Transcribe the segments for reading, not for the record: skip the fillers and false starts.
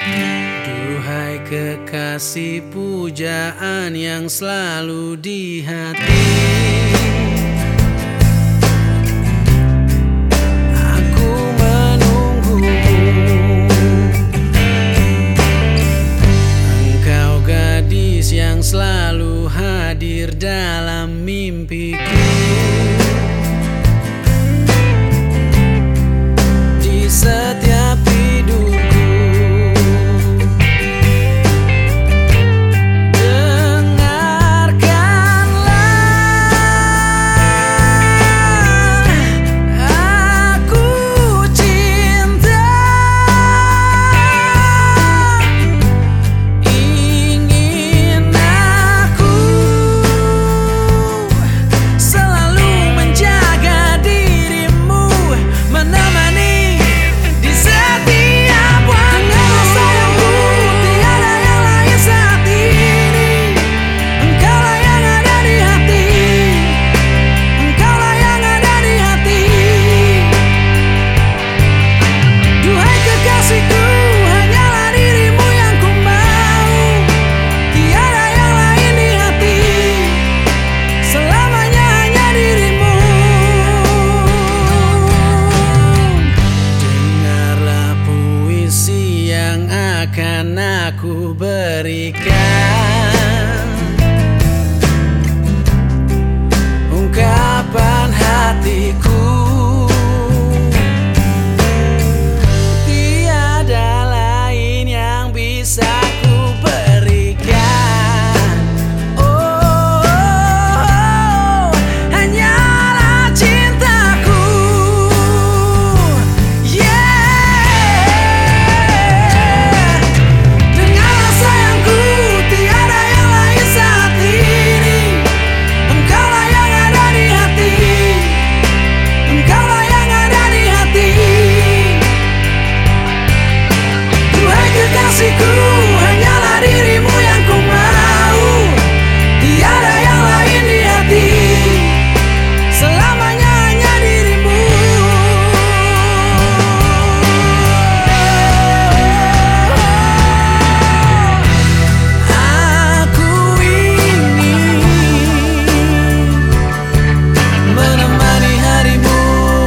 Duhai kekasih pujaan yang selalu di hati, aku menunggumu. Engkau gadis yang selalu hadir dalam mimpiku. Di setiap tidurku, akan aku berikan ungkapan hatiku. Tiada lain yang bisa ku berikan. Oh, hanyalah cintaku. Hanyalah dirimu yang ku mau, tiada yang lain di hati, selamanya hanya dirimu. Aku ingin menemani harimu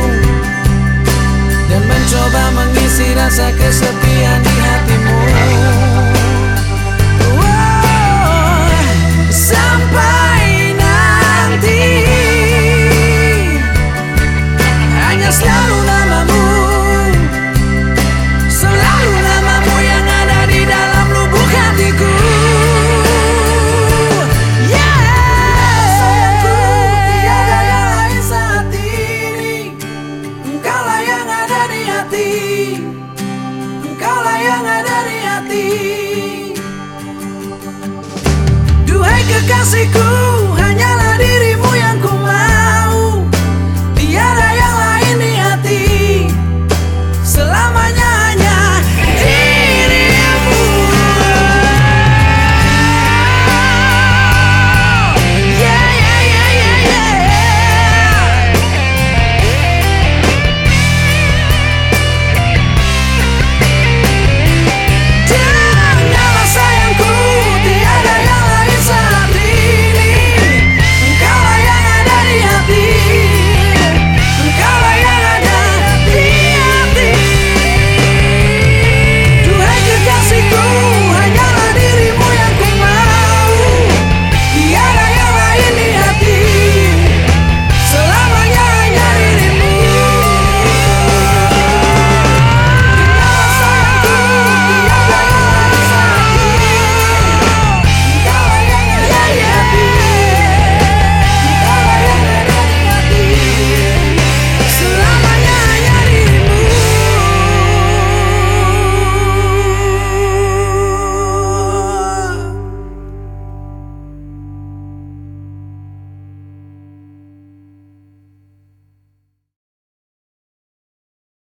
dan mencoba mengisi rasa kesepian di hatimu. Sampai nanti hanya selalu namamu, selalu namamu yang ada di dalam lubuk hatiku. Tiada yang lain saat ini, engkaulah yang ada di hati, engkaulah yang ada di hati. Duhai kekasihku,